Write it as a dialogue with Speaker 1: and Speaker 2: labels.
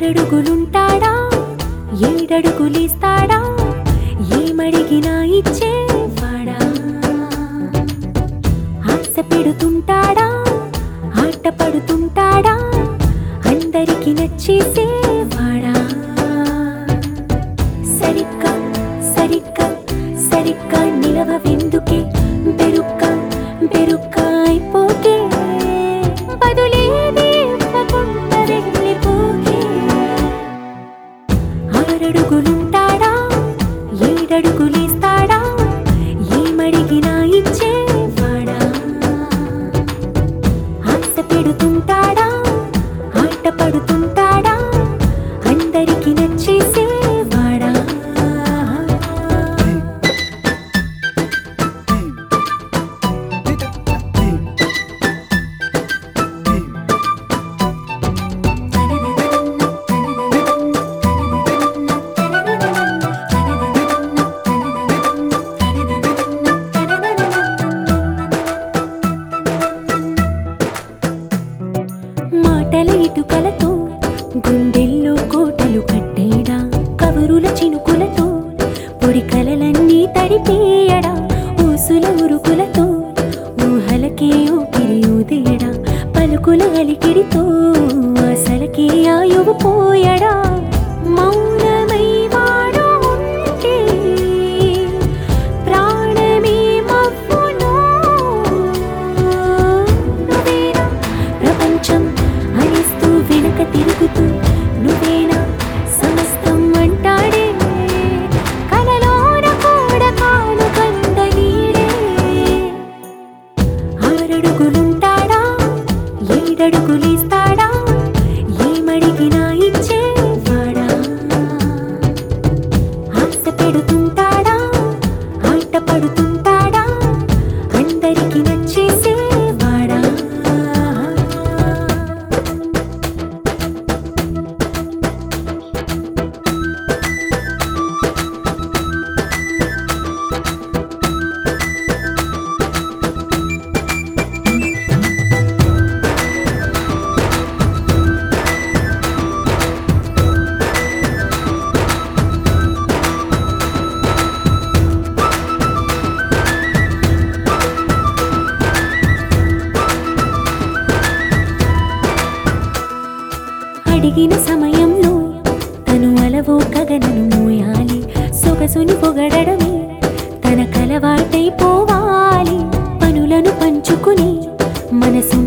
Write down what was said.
Speaker 1: ఆరడుగులుంటాడా ఏడడుగులేస్తాడా ఏమడిగినా ఇచ్చేవాడా ఆశ పెడుతుంటాడా ఆట పడుతుంటాడా అందరికి నచ్చేసేవాడా సరిగ్గా సరిగ్గా సరిగ్గా నిలవవెందుకే బెరుక్క బెరుక్క అయిపోకే బదులేది ఇవ్వకుండా వెళ్ళిపోకే ఆరడుగులుంటాడా ఏడడుగులేస్తాడా ఏమడిగినా ఇచ్చేవాడా ఆశ పెడుతుంటాడా ఆట పడుతుంటాడా అందరికి నచ్చేసేవాడా మాటల ఇటుకలతో గుండెల్లో కోటలు కట్టేడా కవరుల చినుకులతో పొడి కలలన్నీ తడిపేయడా ఊసుల ఉరుకులతో ఊహలకే ఊపిరి ఊదేయడా పలుకుల అలికిడితో అసలకే ఆయువు పోయడా మౌనమై వాడు ఉంటే ప్రాణమే మవ్వును నువ్వేనా ప్రపంచం అనిస్తూ వెనక తిరుగుతూ నువ్వేనా సమస్తం అంటాడే కలలోన కూడా కాను కంద నీడే ఆరడుగులుంటాడా ఏడడుగులేస్తాడా ఏమడిగినా ఇచ్చేవాడా ఆశ పెడుతుంటాడా ఆట పడుతుంటాడా అందరికి నచ్చేసేవాడా అడిగిన సమయంలో తను అలవో గగనను మోయాలి సొగసుని పొగడమే తన కలవాటైపోవాలి పనులను పంచుకుని మనసు